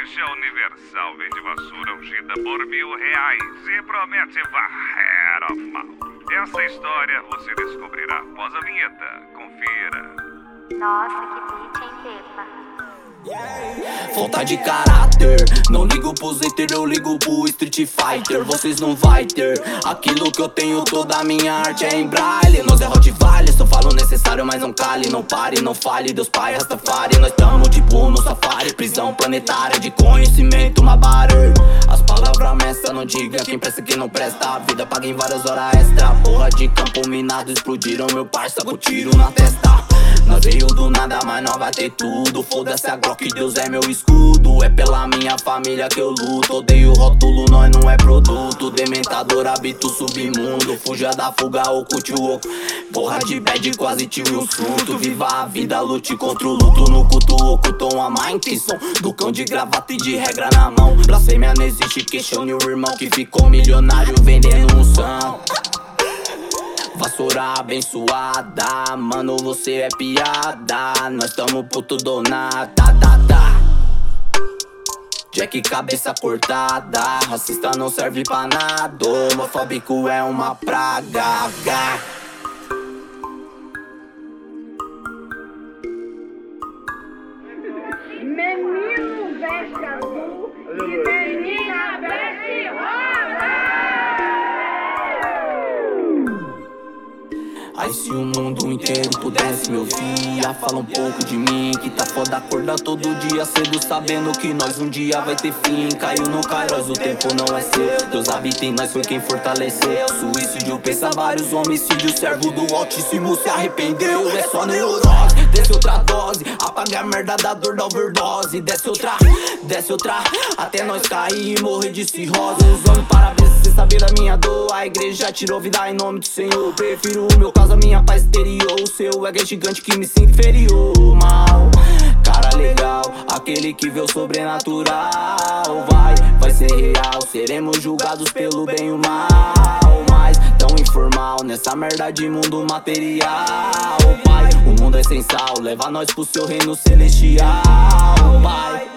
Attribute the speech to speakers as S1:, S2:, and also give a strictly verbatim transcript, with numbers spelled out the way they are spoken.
S1: Hoje a Universal vende vassoura ungida por mil reais e promete varrer o mal. Essa história você descobrirá após a vinheta. Confira.
S2: Nossa, que beat, hein, Pepa?
S3: Falta de caráter, não ligo pros haters, eu ligo pro Street Fighter. Vocês não vai ter aquilo que eu tenho, toda a minha arte é em braille. Nós é Rottweiler, só falo necessário, mas não cale. Não pare, não fale, Deus Pai, Rastafari. Nós tamo tipo no safari, prisão planetária de conhecimento, uma barulho. As palavras messa, não diga quem presta, quem não presta. A vida paga em várias horas extra. Porra de campo minado, explodiram meu parça com tiro na testa. Nós veio do nada, mas nós vai ter tudo. Foda-se a Glock, Deus é meu escudo. É pela minha família que eu luto. Odeio rótulo, nós não é produto. Dementador, habita o submundo. Fuja da fuga, oculte o oco. Porra de bad, quase tive um surto. Viva a vida, lute contra o luto. No culto, ocultam a má intenção do cão de gravata e de regra na mão. Blasfêmia não existe, questione o irmão que ficou milionário vendendo um som. Vassoura abençoada, mano, você é piada. Nós tamo puto do nada, tá, tá. Jack cabeça cortada, racista não serve pra nada. Homofóbico é uma praga.
S4: Menino veste azul e menina veste rosa.
S3: Ai, se o mundo inteiro pudesse me ouvir, ia falar um pouco de mim, que tá foda acordar todo dia cedo, sabendo que nós um dia vai ter fim. Caiu no Kairos, o tempo não é seu, Deus habita em nós, foi quem fortaleceu. Suicídio, pensa vários homicídios, servo do Altíssimo se arrependeu. É só neurose, desce outra dose, apaga a merda da dor da overdose. Desce outra, desce outra, até nós cair e morrer de cirrose. Usando parabéns, cê saber da minha dor. A igreja tirou vida em nome do Senhor. Prefiro o meu caso, a minha paz exterior. O seu ego é gigante que me sinto inferior. Mal, cara legal, aquele que vê o sobrenatural. Vai, vai ser real, seremos julgados pelo bem e o mal. Mas tão informal nessa merda de mundo material. Pai, o mundo é sem sal, leva nós pro seu reino celestial. Pai.